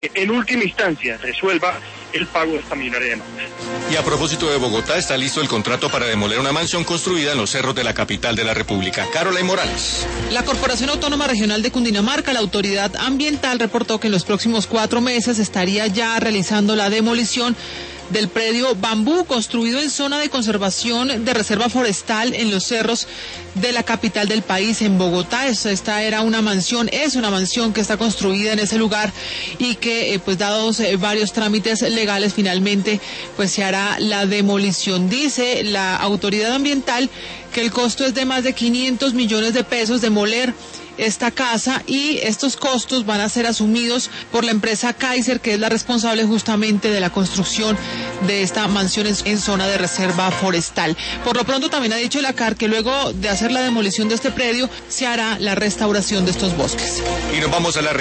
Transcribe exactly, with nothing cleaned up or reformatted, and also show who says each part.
Speaker 1: en última instancia resuelva el pago de esta millonaria demanda.
Speaker 2: Y a propósito de Bogotá, está listo el contrato para demoler una mansión construida en los cerros de la capital de la República. Caroline Morales.
Speaker 3: La Corporación Autónoma Regional de Cundinamarca, la autoridad ambiental, reportó que en los próximos cuatro meses estaría ya realizando la demolición del predio Bambú, construido en zona de conservación de reserva forestal en los cerros de la capital del país, en Bogotá. Esta era una mansión, es una mansión que está construida en ese lugar y que, eh, pues dados eh, varios trámites legales, finalmente pues se hará la demolición. Dice la autoridad ambiental que el costo es de más de quinientos millones de pesos demoler esta casa, y estos costos van a ser asumidos por la empresa Kaiser, que es la responsable justamente de la construcción de esta mansión en, en zona de reserva forestal. Por lo pronto también ha dicho la C A R que luego de hacer la demolición de este predio se hará la restauración de estos bosques.
Speaker 2: Y nos vamos a la